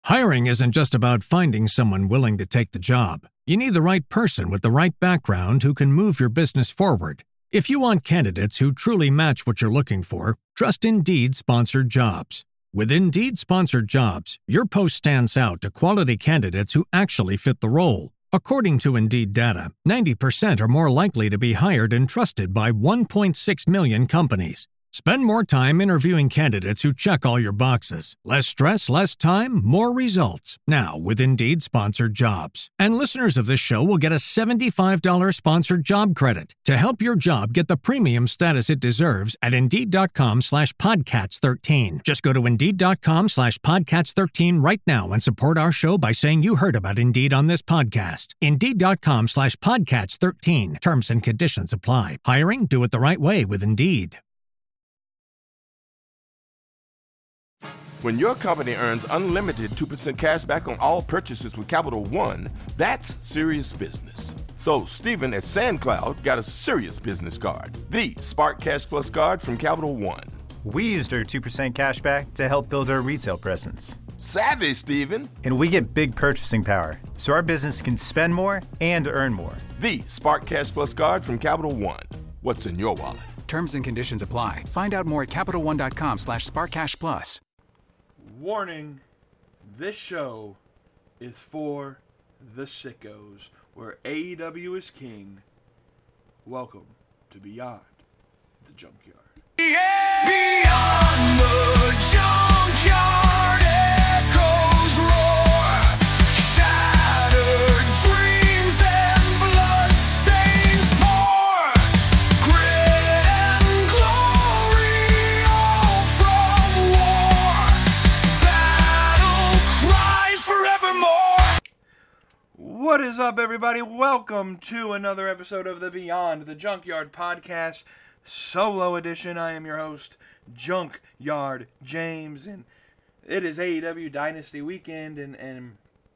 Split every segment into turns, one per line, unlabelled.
Hiring isn't just about finding someone willing to take the job. You need the right person with the right background who can move your business forward. If you want candidates who truly match what you're looking for, trust Indeed Sponsored Jobs. With Indeed Sponsored Jobs, your post stands out to quality candidates who actually fit the role. According to Indeed data, 90% are more likely to be hired and trusted by 1.6 million companies. Spend more time interviewing candidates who check all your boxes. Less stress, less time, more results. Now with Indeed Sponsored Jobs. And listeners of this show will get a $75 sponsored job credit to help your job get the premium status it deserves at Indeed.com/Podcats13. Just go to Indeed.com/Podcats13 right now and support our show by saying you heard about Indeed on this podcast. Indeed.com/Podcats13. Terms and conditions apply. Hiring? Do it the right way with Indeed.
When your company earns unlimited 2% cash back on all purchases with Capital One, that's serious business. So Stephen at SandCloud got a serious business card, the Spark Cash Plus card from Capital One.
We used our 2% cash back to help build our retail presence.
Savvy, Stephen.
And we get big purchasing power, so our business can spend more and earn more.
The Spark Cash Plus card from Capital One. What's in your wallet?
Terms and conditions apply. Find out more at CapitalOne.com/SparkCashPlus.
Warning, this show is for the sickos, where AEW is king. Welcome to Beyond the Junkyard.
Yeah, beyond the junkyard, echoes roar, shattered dreams and bloodstains pour, grit and glory all from war, battle cries forevermore.
What is up, everybody? Welcome to another episode of the Beyond the Junkyard podcast, solo edition. I am your host, Junkyard James, and it is AEW Dynasty weekend, and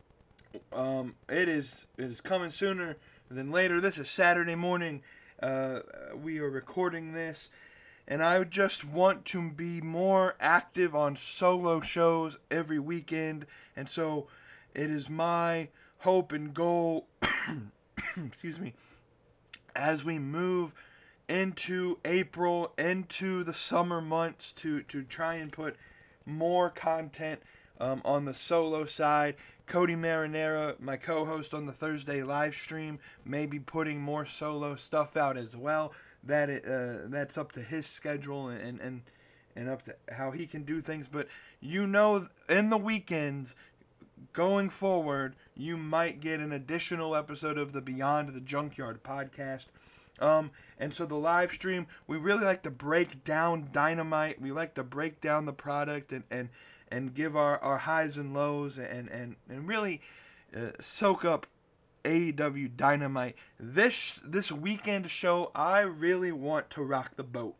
it is coming sooner than later. This is Saturday morning. We are recording this, and I just want to be more active on solo shows every weekend, and so it is my hope and goal, excuse me, as we move into April, into the summer months, to try and put more content on the solo side. Cody Marinera, my co-host on the Thursday live stream, may be putting more solo stuff out as well. That's up to his schedule and up to how he can do things. But you know, in the weekends, going forward, you might get an additional episode of the Beyond the Junkyard podcast. And so the live stream, we really like to break down Dynamite. We like to break down the product and give our highs and lows and really soak up AEW Dynamite. This weekend show, I really want to rock the boat.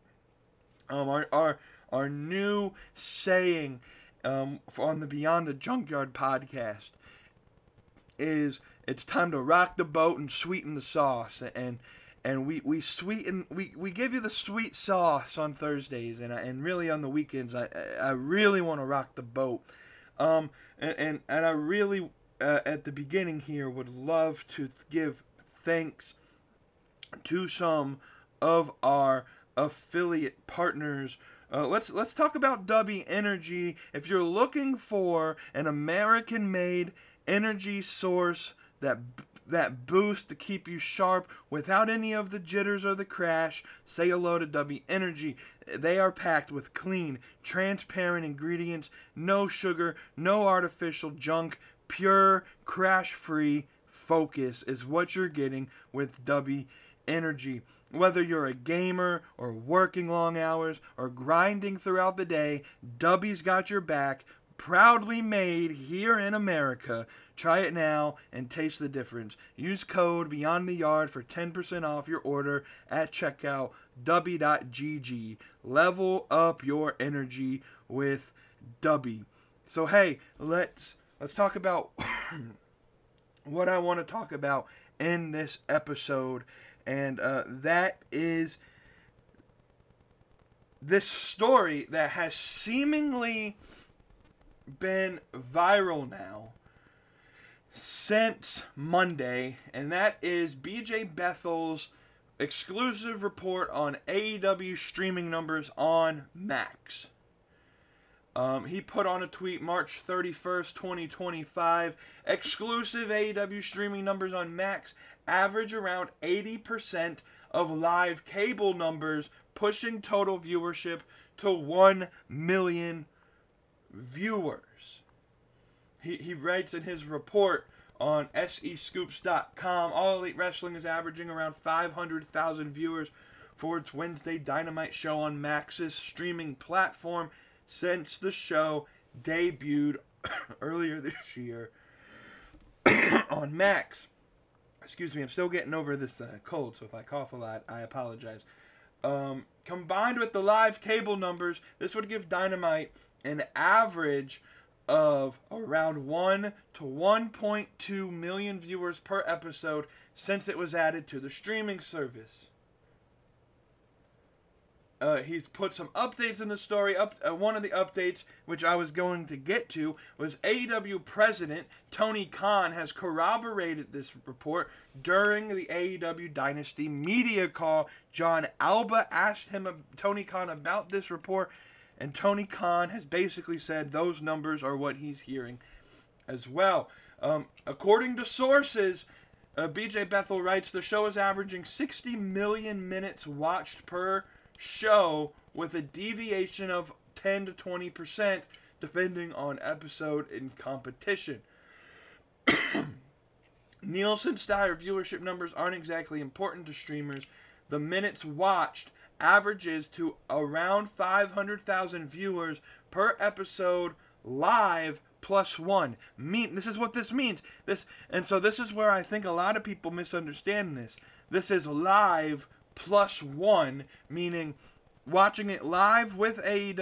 Our new saying on the Beyond the Junkyard podcast is, it's time to rock the boat and sweeten the sauce, and we sweeten, we give you the sweet sauce on Thursdays, and really on the weekends I really want to rock the boat, and I really at the beginning here would love to give thanks to some of our affiliate partners. Let's talk about Dubby Energy. If you're looking for an American-made energy source that boost to keep you sharp without any of the jitters or the crash, say hello to Dubby Energy. They are packed with clean, transparent ingredients, no sugar, no artificial junk, pure, crash-free focus is what you're getting with Dubby Energy. Whether you're a gamer or working long hours or grinding throughout the day, Dubby's got your back. Proudly made here in America. Try it now and taste the difference. Use code Beyond the Yard for 10% off your order at checkout. Dubby.gg. Level up your energy with Dubby. So hey, let's talk about what I want to talk about in this episode, and that is this story that has seemingly been viral now since Monday, and that is BJ Bethel's exclusive report on AEW streaming numbers on Max. He put on a tweet March 31st, 2025. Exclusive AEW streaming numbers on Max average around 80% of live cable numbers, pushing total viewership to 1 million viewers. He writes in his report on SEScoops.com, All Elite Wrestling is averaging around 500,000 viewers for its Wednesday Dynamite show on Max's streaming platform since the show debuted earlier this year on Max. Excuse me, I'm still getting over this cold, so if I cough a lot, I apologize. Combined with the live cable numbers, this would give Dynamite an average of around 1 to 1.2 million viewers per episode since it was added to the streaming service. He's put some updates in the story. One of the updates, which I was going to get to, was AEW president Tony Khan has corroborated this report during the AEW Dynasty media call. John Alba asked Tony Khan about this report, and Tony Khan has basically said those numbers are what he's hearing as well. According to sources, BJ Bethel writes, the show is averaging 60 million minutes watched per show, with a deviation of 10 to 20% depending on episode and competition. Nielsen-style viewership numbers aren't exactly important to streamers. The minutes watched averages to around 500,000 viewers per episode live plus one. This is what this means. So this is where I think a lot of people misunderstand this. This is live plus one, meaning watching it live with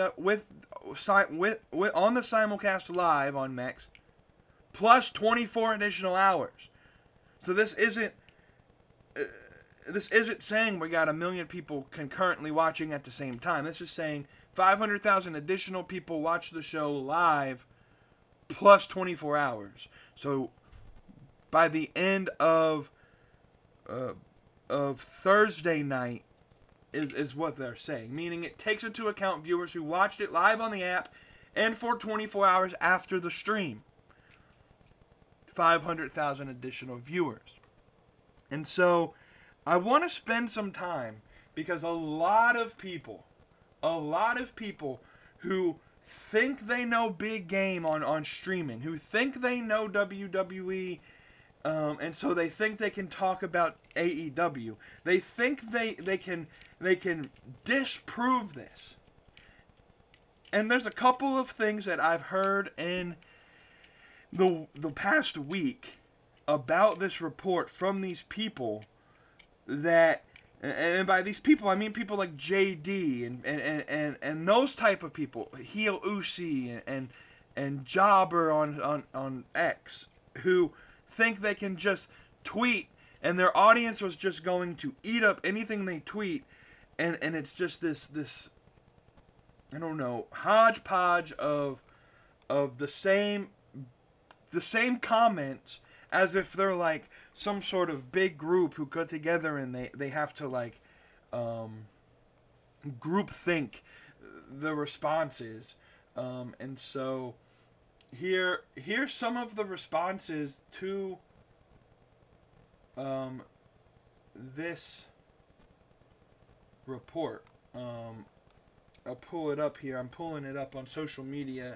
on the simulcast live on Max, plus 24 additional hours. So this isn't saying we got 1 million people concurrently watching at the same time. This is saying 500,000 additional people watch the show live plus 24 hours. So by the end of Thursday night is what they're saying, meaning it takes into account viewers who watched it live on the app and for 24 hours after the stream. 500,000 additional viewers. And so I want to spend some time, because a lot of people who think they know big game on streaming, who think they know WWE, and so they think they can talk about AEW. They think they can disprove this. And there's a couple of things that I've heard in the past week about this report from these people that, and by these people I mean people like JD and those type of people, Heel Uzi and Jobber on X, who think they can just tweet and their audience was just going to eat up anything they tweet, and it's just this I don't know, hodgepodge of the same comments, as if they're like some sort of big group who got together and they have to like group think the responses. And so here's some of the responses to this report. I'll pull it up here. I'm pulling it up on social media.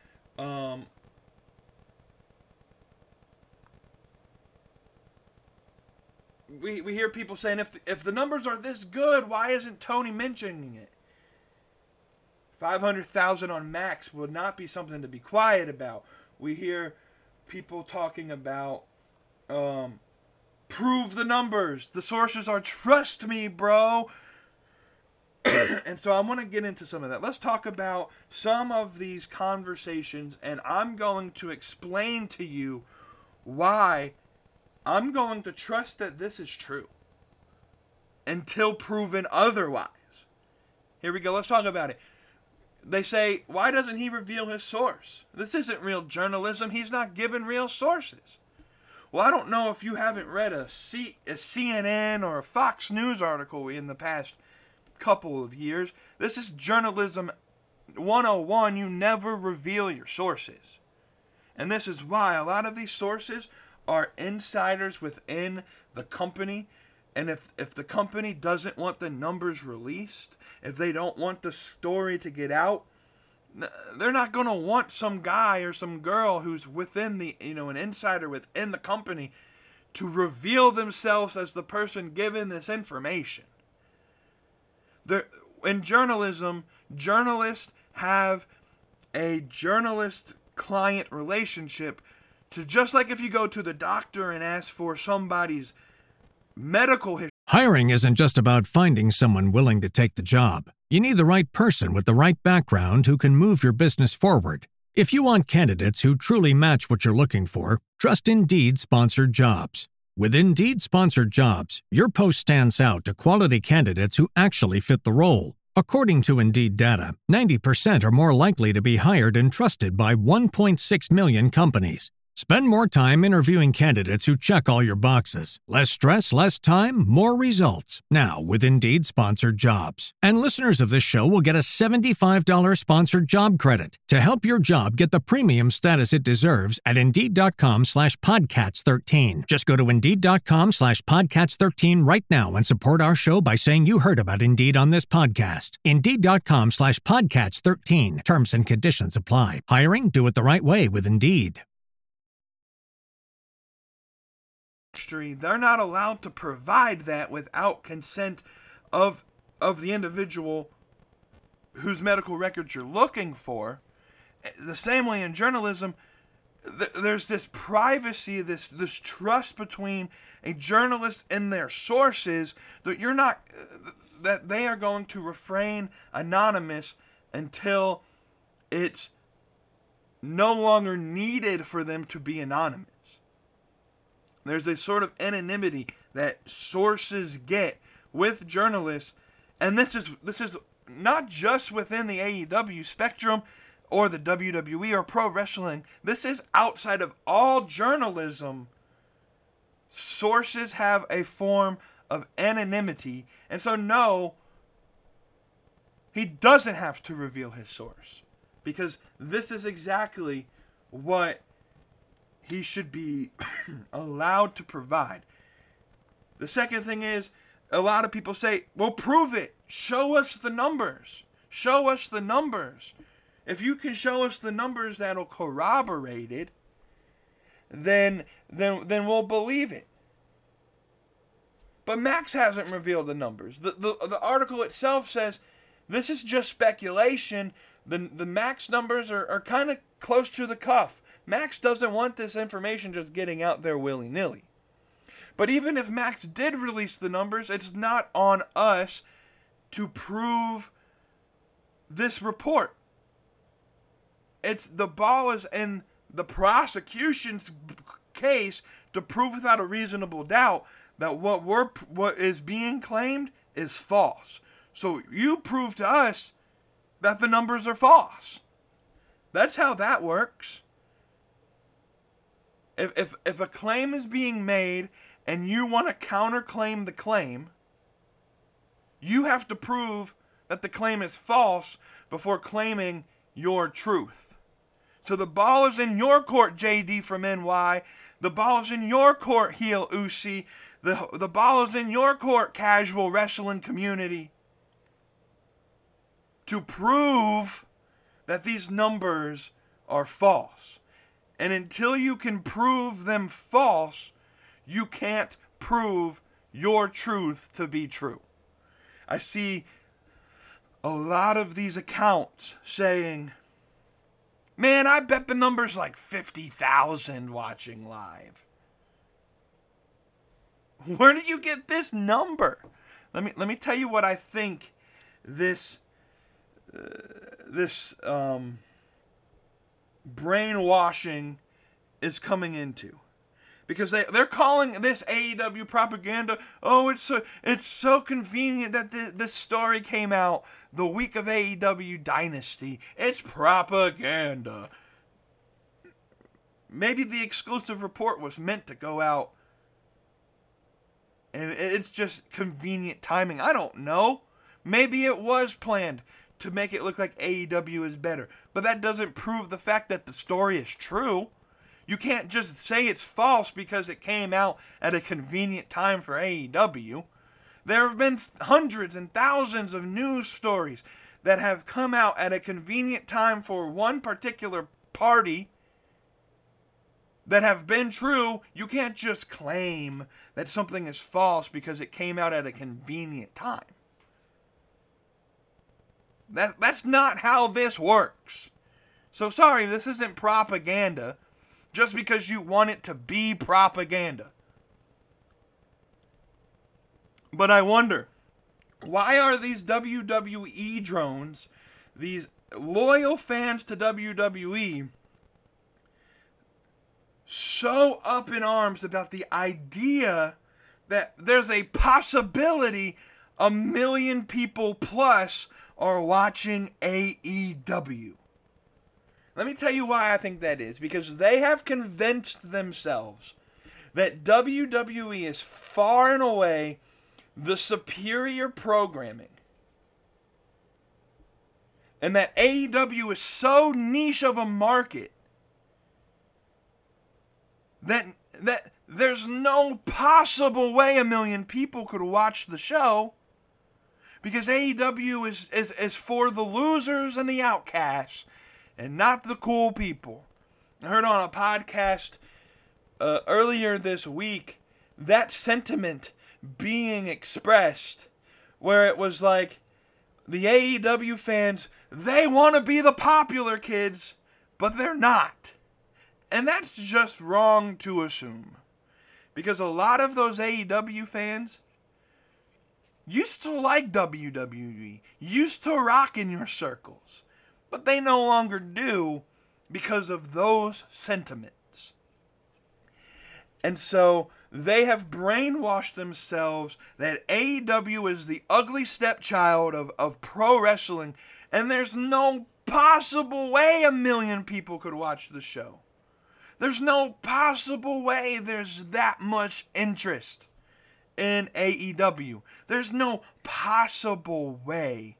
We hear people saying, if the numbers are this good, why isn't Tony mentioning it? 500,000 on Max would not be something to be quiet about. We hear people talking about, prove the numbers. The sources are, trust me, bro. And so I want to get into some of that. Let's talk about some of these conversations, and I'm going to explain to you why I'm going to trust that this is true until proven otherwise. Here we go. Let's talk about it. they say, why doesn't he reveal his source? This isn't real journalism. He's not given real sources. Well, I don't know if you haven't read a CNN or a Fox News article in the past couple of years. This is journalism 101. You never reveal your sources. And this is why a lot of these sources are insiders within the company. And if the company doesn't want the numbers released, if they don't want the story to get out, they're not going to want some guy or some girl who's within the, an insider within the company to reveal themselves as the person given this information. In journalism, journalists have a journalist-client relationship. So just like if you go to the doctor and ask for somebody's medical history.
Hiring isn't just about finding someone willing to take the job. You need the right person with the right background who can move your business forward. If you want candidates who truly match what you're looking for, trust Indeed Sponsored Jobs. With Indeed Sponsored Jobs, your post stands out to quality candidates who actually fit the role. According to Indeed data, 90% are more likely to be hired and trusted by 1.6 million companies. Spend more time interviewing candidates who check all your boxes. Less stress, less time, more results. Now with Indeed Sponsored Jobs. And listeners of this show will get a $75 sponsored job credit to help your job get the premium status it deserves at Indeed.com/Podcats13. Just go to Indeed.com/Podcats13 right now and support our show by saying you heard about Indeed on this podcast. Indeed.com/Podcats13. Terms and conditions apply. Hiring? Do it the right way with Indeed.
They're not allowed to provide that without consent of the individual whose medical records you're looking for. The same way in journalism, there's this privacy, this trust between a journalist and their sources that they are going to refrain anonymous until it's no longer needed for them to be anonymous. There's a sort of anonymity that sources get with journalists, and this is not just within the AEW spectrum or the WWE or pro wrestling. This is outside of all journalism. Sources have a form of anonymity, and so no, he doesn't have to reveal his source, because this is exactly what he should be allowed to provide. The second thing is, a lot of people say, well, prove it. Show us the numbers. Show us the numbers. If you can show us the numbers that'll corroborate it, then we'll believe it. But Max hasn't revealed the numbers. The article itself says this is just speculation. The Max numbers are kind of close to the cuff. Max doesn't want this information just getting out there willy-nilly. But even if Max did release the numbers, it's not on us to prove this report. The ball is in the prosecution's case to prove without a reasonable doubt that what is being claimed is false. So you prove to us that the numbers are false. That's how that works. If a claim is being made and you want to counterclaim the claim, you have to prove that the claim is false before claiming your truth. So the ball is in your court, JD from NY. The ball is in your court, Heel Uzi. The ball is in your court, casual wrestling community, to prove that these numbers are false. And until you can prove them false, you can't prove your truth to be true. I see a lot of these accounts saying, man, I bet the number's like 50,000 watching live. Where did you get this number? Let me tell you what I think this brainwashing is coming into. because they're calling this AEW propaganda. Oh, it's so convenient that this story came out the week of AEW Dynasty. It's propaganda. Maybe the exclusive report was meant to go out, and it's just convenient timing. I don't know. Maybe it was planned to make it look like AEW is better, but that doesn't prove the fact that the story is true. You can't just say it's false because it came out at a convenient time for AEW. There have been hundreds and thousands of news stories that have come out at a convenient time for one particular party that have been true. You can't just claim that something is false because it came out at a convenient time. That's not how this works. So sorry, this isn't propaganda just because you want it to be propaganda. But I wonder, why are these WWE drones, these loyal fans to WWE, so up in arms about the idea that there's a possibility 1 million people plus are watching AEW? Let me tell you why I think that is. Because they have convinced themselves that WWE is far and away the superior programming. And that AEW is so niche of a market that there's no possible way 1 million people could watch the show, because AEW is for the losers and the outcasts and not the cool people. I heard on a podcast earlier this week that sentiment being expressed, where it was like, the AEW fans, they want to be the popular kids, but they're not. And that's just wrong to assume. Because a lot of those AEW fans used to like WWE, used to rock in your circles, but they no longer do because of those sentiments. And so they have brainwashed themselves that AEW is the ugly stepchild of pro wrestling, and there's no possible way 1 million people could watch the show. There's no possible way there's that much interest in AEW. There's no possible way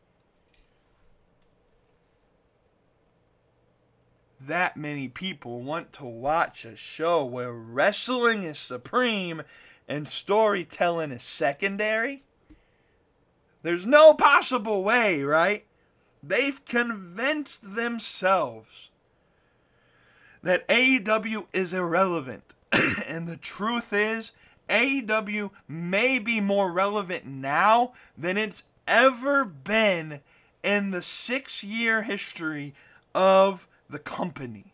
that many people want to watch a show where wrestling is supreme and storytelling is secondary. There's no possible way, right? They've convinced themselves that AEW is irrelevant. And the truth is, AEW may be more relevant now than it's ever been in the 6-year history of the company.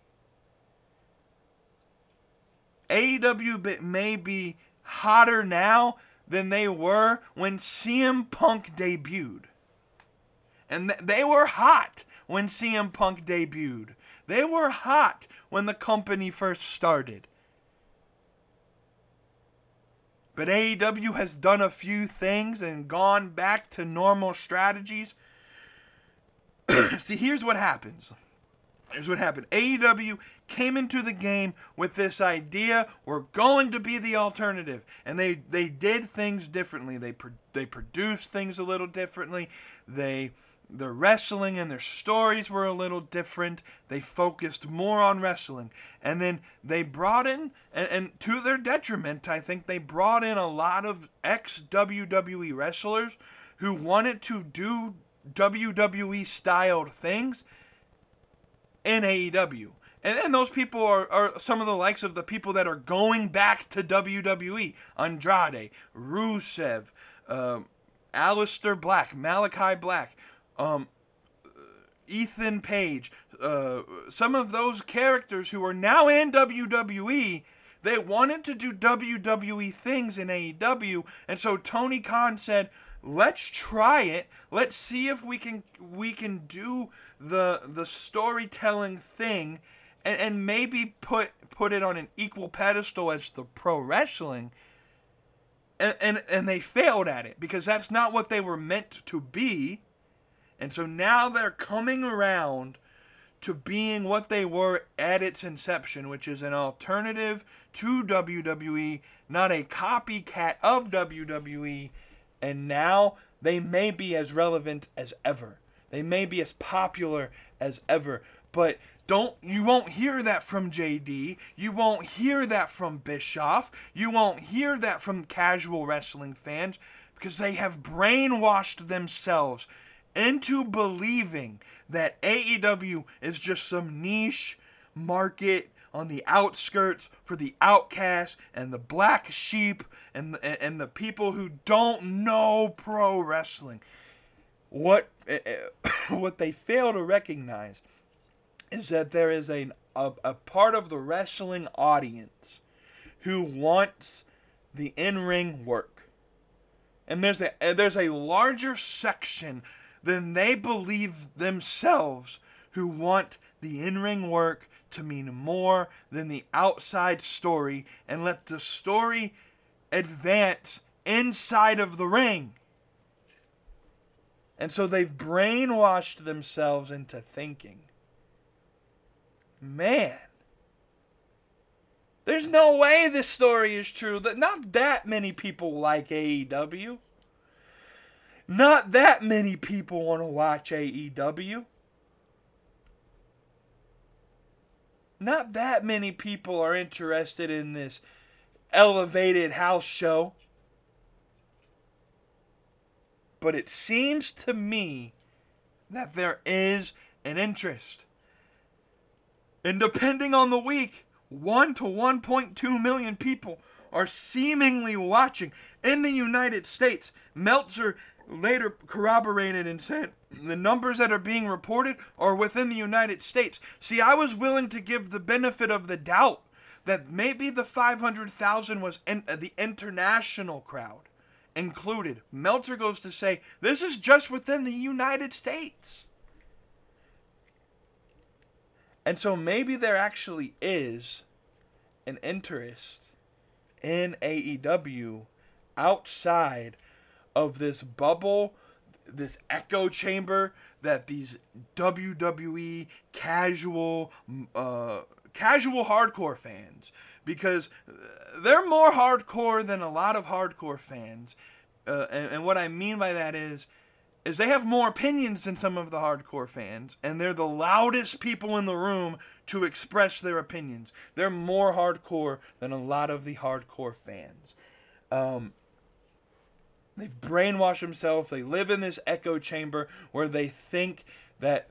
AEW may be hotter now than they were when CM Punk debuted. And they were hot when CM Punk debuted. They were hot when the company first started. But AEW has done a few things and gone back to normal strategies. See, here's what happens. Here's what happened. AEW came into the game with this idea, we're going to be the alternative. And they did things differently. They produced things a little differently. Their wrestling and their stories were a little different. They focused more on wrestling. And then they brought in, and to their detriment, I think they brought in a lot of ex-WWE wrestlers who wanted to do WWE-styled things in AEW. And those people are some of the likes of the people that are going back to WWE. Andrade, Rusev, Aleister Black, Malachi Black, Ethan Page, some of those characters who are now in WWE, they wanted to do WWE things in AEW, and so Tony Khan said, let's try it. Let's see if we can do the storytelling thing and maybe put it on an equal pedestal as the pro wrestling. And they failed at it because that's not what they were meant to be. And so now they're coming around to being what they were at its inception, which is an alternative to WWE, not a copycat of WWE. And now they may be as relevant as ever. They may be as popular as ever. But you won't hear that from JD. You won't hear that from Bischoff. You won't hear that from casual wrestling fans because they have brainwashed themselves into believing that AEW is just some niche market on the outskirts for the outcasts and the black sheep and the people who don't know pro wrestling. What they fail to recognize is that there is a part of the wrestling audience who wants the in-ring work. And there's a larger section than they believe themselves who want the in-ring work to mean more than the outside story and let the story advance inside of the ring. And so they've brainwashed themselves into thinking, man, there's no way this story is true. That not that many people like AEW. Not that many people want to watch AEW. Not that many people are interested in this elevated house show. But it seems to me that there is an interest. And depending on the week, 1 to 1.2 million people are seemingly watching in the United States. Meltzer later corroborated and said the numbers that are being reported are within the United States. See, I was willing to give the benefit of the doubt that maybe the 500,000 was the international crowd included. Meltzer goes to say this is just within the United States. And so maybe there actually is an interest in AEW outside of this bubble, this echo chamber that these WWE casual hardcore fans, because they're more hardcore than a lot of hardcore fans. And what I mean by that is they have more opinions than some of the hardcore fans, and they're the loudest people in the room to express their opinions. They're more hardcore than a lot of the hardcore fans. They've brainwashed themselves. They live in this echo chamber where they think that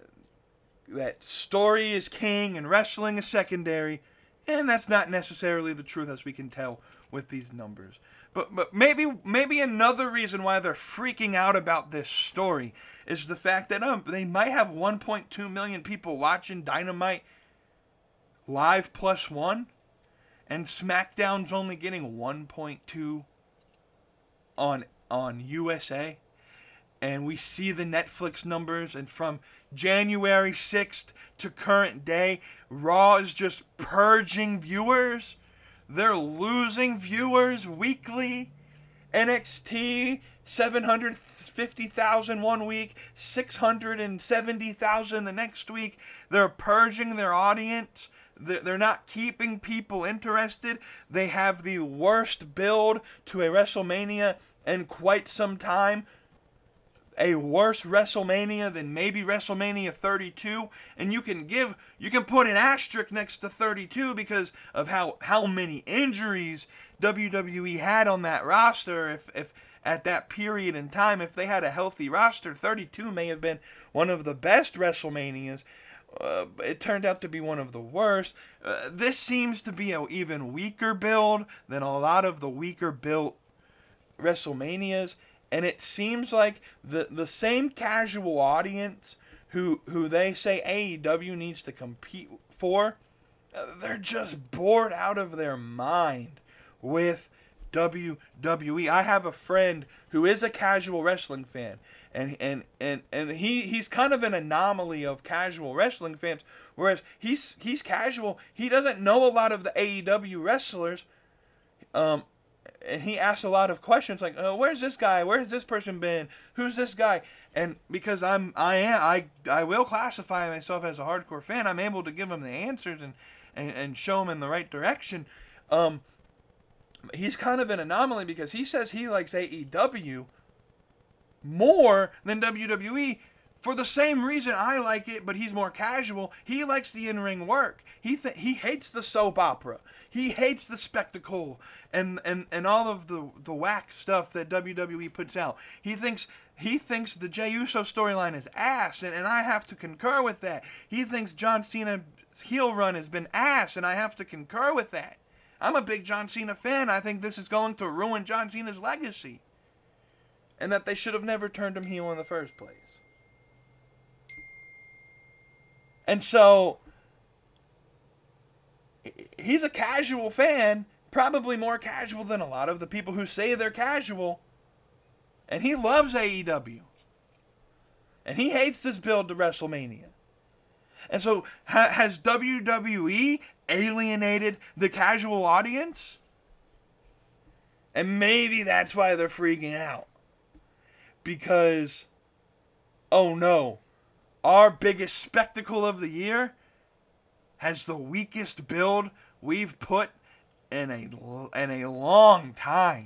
story is king and wrestling is secondary, and that's not necessarily the truth, as we can tell with these numbers. But maybe another reason why they're freaking out about this story is the fact that they might have 1.2 million people watching Dynamite live +1, and SmackDown's only getting 1.2 on USA. And we see the Netflix numbers, and from January 6th to current day, Raw is just purging viewers. They're losing viewers weekly. NXT, 750,000 one week, 670,000 the next week. They're purging their audience. They're not keeping people interested. They have the worst build to a WrestleMania in quite some time. A worse WrestleMania than maybe WrestleMania 32, and you can put an asterisk next to 32 because of how many injuries WWE had on that roster. If at that period in time, if they had a healthy roster, 32 may have been one of the best WrestleManias. It turned out to be one of the worst. This seems to be an even weaker build than a lot of the weaker built WrestleManias. And it seems like the same casual audience who they say AEW needs to compete for, they're just bored out of their mind with WWE. I have a friend who is a casual wrestling fan, And he's kind of an anomaly of casual wrestling fans, whereas he's casual. He doesn't know a lot of the AEW wrestlers. And he asks a lot of questions like, where's this guy? Where's this person been? Who's this guy? And because I will classify myself as a hardcore fan, I'm able to give him the answers and show him in the right direction. He's kind of an anomaly because he says he likes AEW more than WWE for the same reason I like it, but he's more casual. He likes the in-ring work. He hates the soap opera. He hates the spectacle and all of the whack stuff that WWE puts out. He thinks the Jey Uso storyline is ass, and I have to concur with that. He thinks John Cena's heel run has been ass, and I have to concur with that. I'm a big John Cena fan. I think this is going to ruin John Cena's legacy, and that they should have never turned him heel in the first place. And so, he's a casual fan, probably more casual than a lot of the people who say they're casual. And he loves AEW. And he hates this build to WrestleMania. And so, has WWE alienated the casual audience? And maybe that's why they're freaking out. Because, oh no, our biggest spectacle of the year has the weakest build we've put in a long time.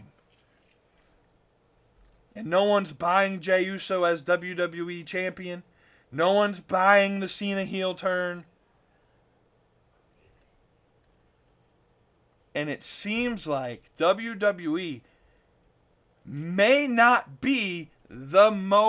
And no one's buying Jey Uso as WWE champion. No one's buying the Cena heel turn. And it seems like WWE may not be the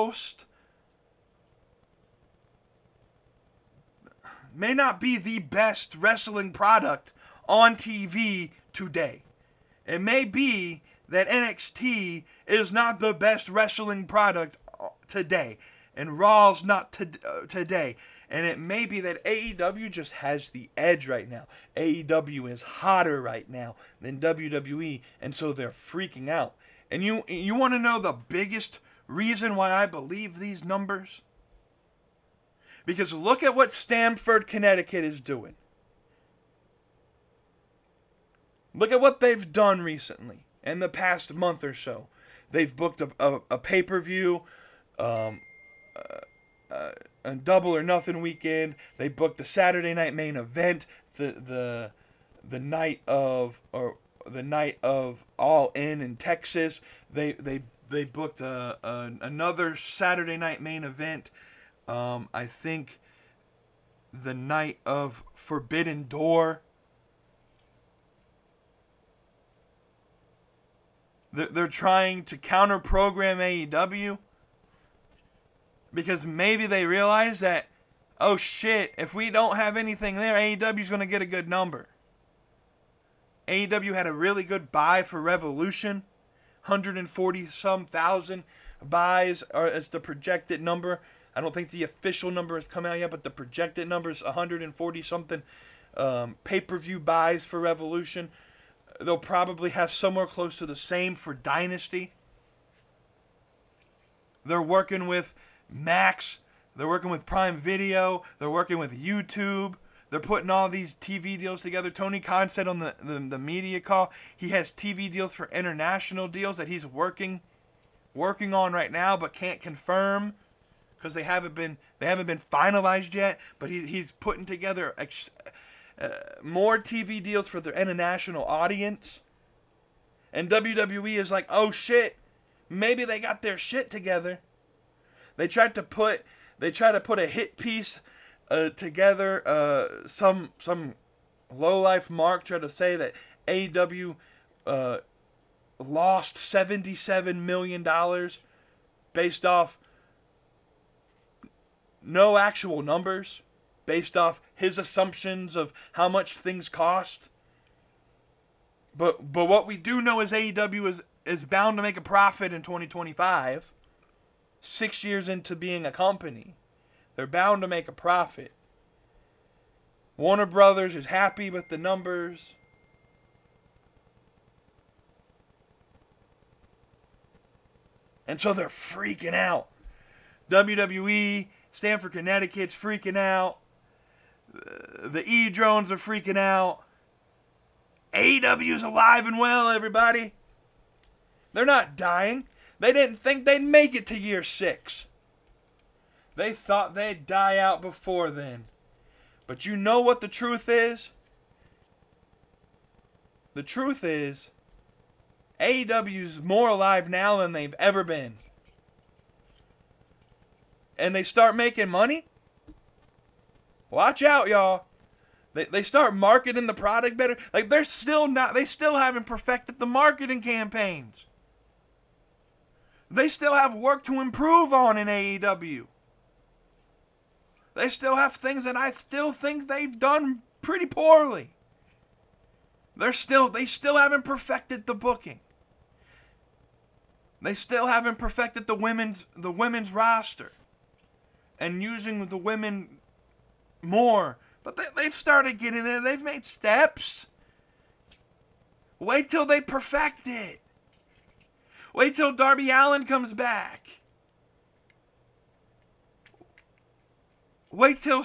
best wrestling product on TV today. It may be that NXT is not the best wrestling product today, and Raw's not today. And it may be that AEW just has the edge right now. AEW is hotter right now than WWE, and so they're freaking out. And you want to know the biggest reason why I believe these numbers? Because look at what Stamford, Connecticut is doing. Look at what they've done recently in the past month or so. They've booked a pay-per-view, a Double or Nothing weekend. They booked the Saturday night main event, the night of All In Texas. They booked another Saturday night main event. I think the night of Forbidden Door. They're trying to counter-program AEW because maybe they realize that, oh shit, if we don't have anything there, AEW's going to get a good number. AEW had a really good buy for Revolution. 140-some thousand buys as the projected number. I don't think the official number has come out yet, but the projected number is 140-something pay-per-view buys for Revolution. They'll probably have somewhere close to the same for Dynasty. They're working with Max. They're working with Prime Video. They're working with YouTube. They're putting all these TV deals together. Tony Khan said on the media call, he has TV deals for international deals that he's working on right now, but can't confirm because they haven't been finalized yet. But he's putting together more TV deals for their international audience. And WWE is like, oh shit, maybe they got their shit together. They try to put a hit piece together. Some lowlife Mark tried to say that AEW lost $77 million based off no actual numbers, based off his assumptions of how much things cost. But what we do know is AEW is bound to make a profit in 2025. 6 years into being a company, they're bound to make a profit. Warner Brothers is happy with the numbers. And so they're freaking out. WWE, Stamford, Connecticut's freaking out. The E-Drones are freaking out. AEW's alive and well, everybody. They're not dying. They didn't think they'd make it to year 6. They thought they'd die out before then. But you know what the truth is? The truth is, AEW's more alive now than they've ever been. And they start making money? Watch out, y'all. They start marketing the product better. Like, they still haven't perfected the marketing campaigns. They still have work to improve on in AEW. They still have things that I still think they've done pretty poorly. They still haven't perfected the booking. They still haven't perfected the women's roster and using the women more. But they've started getting there. They've made steps. Wait till they perfect it. Wait till Darby Allin comes back. Wait till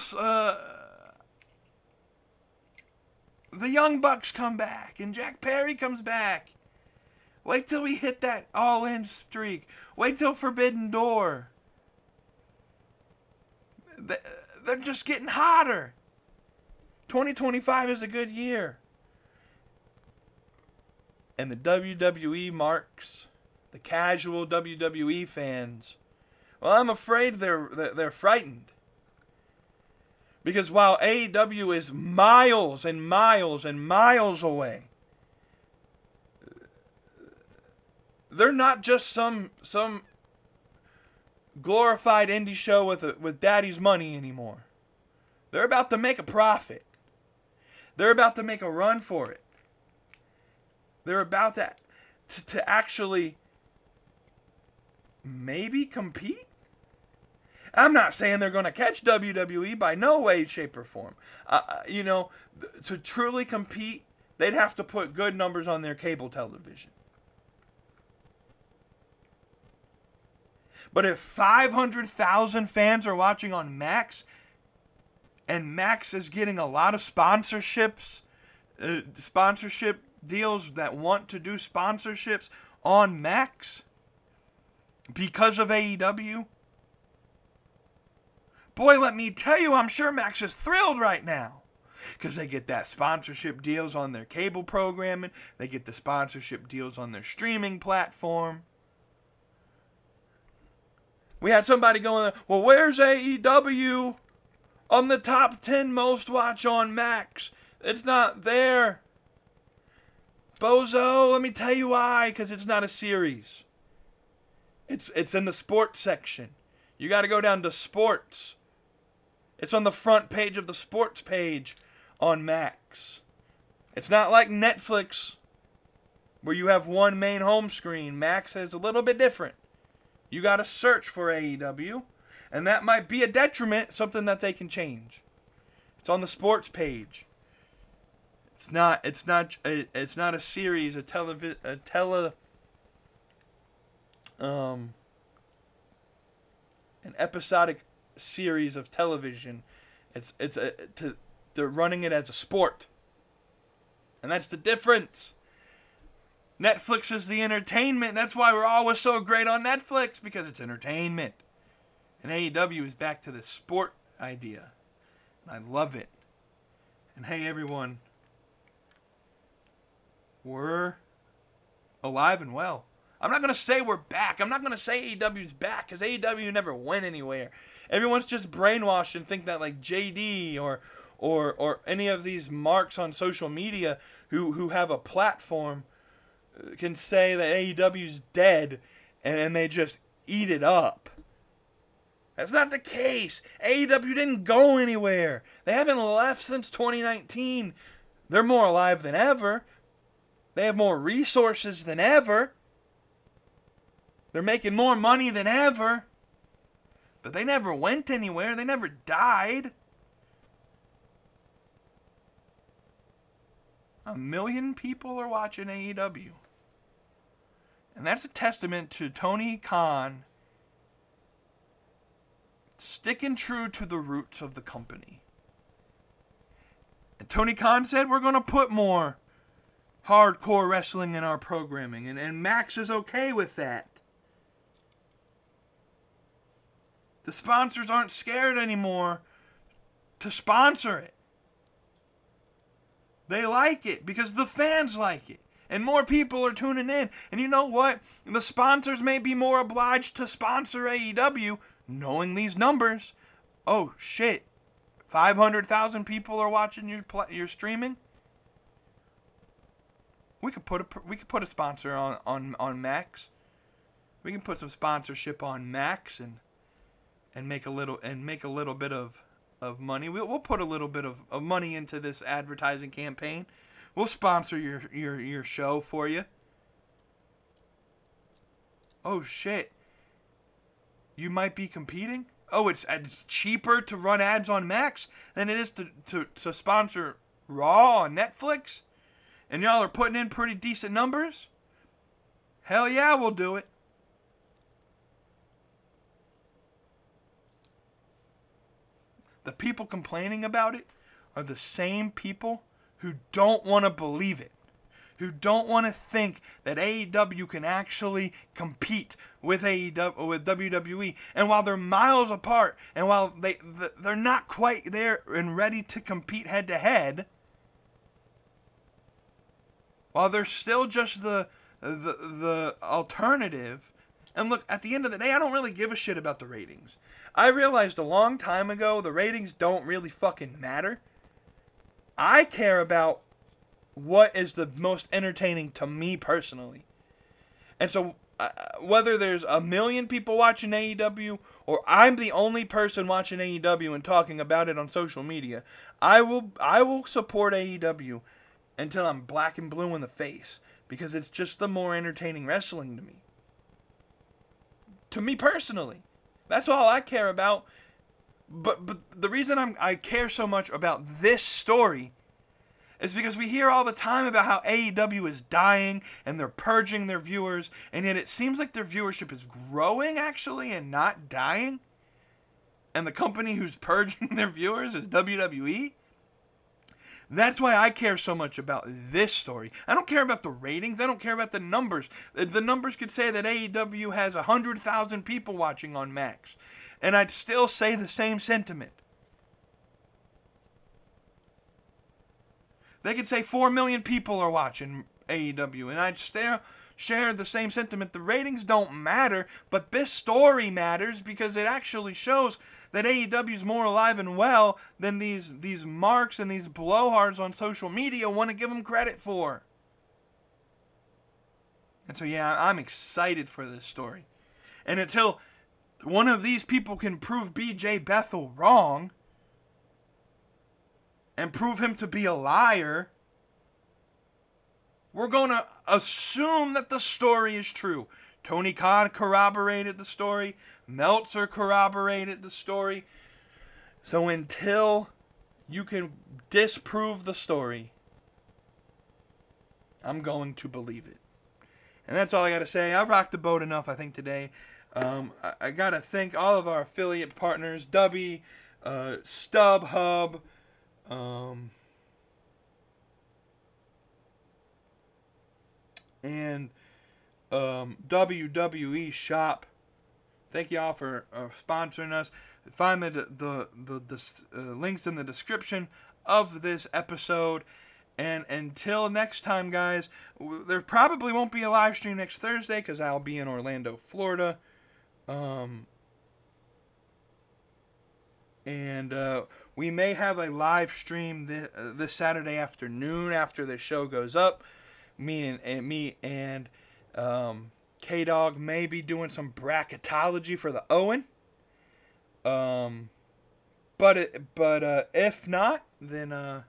the Young Bucks come back and Jack Perry comes back. Wait till we hit that all-in streak. Wait till Forbidden Door. They're just getting hotter. 2025 is a good year. And the WWE marks, the casual WWE fans, well, I'm afraid they're frightened. Because while AEW is miles and miles and miles away, they're not just some glorified indie show with daddy's money anymore. They're about to make a profit. They're about to make a run for it. They're about to actually maybe compete. I'm not saying they're going to catch WWE by no way, shape, or form. To truly compete, they'd have to put good numbers on their cable television. But if 500,000 fans are watching on Max, and Max is getting a lot of sponsorship deals that want to do sponsorships on Max because of AEW, boy, let me tell you, I'm sure Max is thrilled right now. Because they get that sponsorship deals on their cable programming. They get the sponsorship deals on their streaming platform. We had somebody going, well, where's AEW on the top 10 most watch on Max? It's not there. Bozo, let me tell you why. Because it's not a series. It's in the sports section. You got to go down to sports. It's on the front page of the sports page on Max. It's not like Netflix, where you have one main home screen. Max is a little bit different. You got to search for AEW, and that might be a detriment, something that they can change. It's on the sports page. It's not a series, an episodic series of television. They're running it as a sport. And that's the difference. Netflix is the entertainment. That's why we're always so great on Netflix, because it's entertainment. And AEW is back to the sport idea. And I love it. And hey, everyone, we're alive and well. I'm not going to say we're back. I'm not going to say AEW's back, because AEW never went anywhere. Everyone's just brainwashed and think that like JD or any of these marks on social media who have a platform can say that AEW's dead and they just eat it up. That's not the case. AEW didn't go anywhere. They haven't left since 2019. They're more alive than ever. They have more resources than ever. They're making more money than ever. But they never went anywhere. They never died. 1 million people are watching AEW. And that's a testament to Tony Khan sticking true to the roots of the company. And Tony Khan said we're going to put more hardcore wrestling in our programming, and Max is okay with that. The sponsors aren't scared anymore to sponsor it. They like it because the fans like it. And more people are tuning in. And you know what? The sponsors may be more obliged to sponsor AEW knowing these numbers. Oh, shit. 500,000 people are watching your streaming? We could put a sponsor on Max. We can put some sponsorship on Max and make a little bit of money. We'll put a little bit of money into this advertising campaign. We'll sponsor your show for you. Oh shit. You might be competing? Oh, it's cheaper to run ads on Max than it is to sponsor Raw on Netflix? And y'all are putting in pretty decent numbers? Hell yeah, we'll do it. The people complaining about it are the same people who don't want to believe it, who don't want to think that AEW can actually compete with WWE. And while they're miles apart, and while they're not quite there and ready to compete head to head, while they're still just the alternative. And look, at the end of the day, I don't really give a shit about the ratings. I realized a long time ago the ratings don't really fucking matter. I care about what is the most entertaining to me personally. And so, whether there's 1 million people watching AEW, or I'm the only person watching AEW and talking about it on social media, I will support AEW until I'm black and blue in the face, because it's just the more entertaining wrestling to me. To me personally. That's all I care about. But the reason I care so much about this story is because we hear all the time about how AEW is dying and they're purging their viewers, and yet it seems like their viewership is growing actually and not dying. And the company who's purging their viewers is WWE. That's why I care so much about this story. I don't care about the ratings. I don't care about the numbers. The numbers could say that AEW has 100,000 people watching on Max, and I'd still say the same sentiment. They could say 4 million people are watching AEW, and I'd still share the same sentiment. The ratings don't matter, but this story matters because it actually shows that AEW is more alive and well than these marks and these blowhards on social media want to give them credit for. And so, yeah, I'm excited for this story. And until one of these people can prove BJ Bethel wrong and prove him to be a liar, we're going to assume that the story is true. Tony Khan corroborated the story. Meltzer corroborated the story. So until you can disprove the story, I'm going to believe it. And that's all I got to say. I've rocked the boat enough, I think, today. I got to thank all of our affiliate partners, Dubby, StubHub, and WWE Shop. Thank y'all for sponsoring us. Find the links in the description of this episode. And until next time, guys, there probably won't be a live stream next Thursday because I'll be in Orlando, Florida. And we may have a live stream this Saturday afternoon after the show goes up. Me and K-Dog may be doing some bracketology for the Owen. But if not, then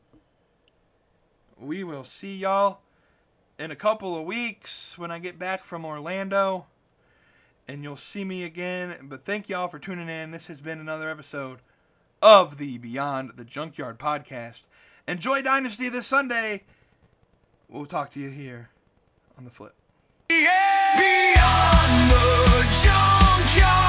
we will see y'all in a couple of weeks when I get back from Orlando, and you'll see me again. But thank y'all for tuning in. This has been another episode of the Beyond the Junkyard podcast. Enjoy Dynasty this Sunday. We'll talk to you here on the flip.
Beyond the Junkyard.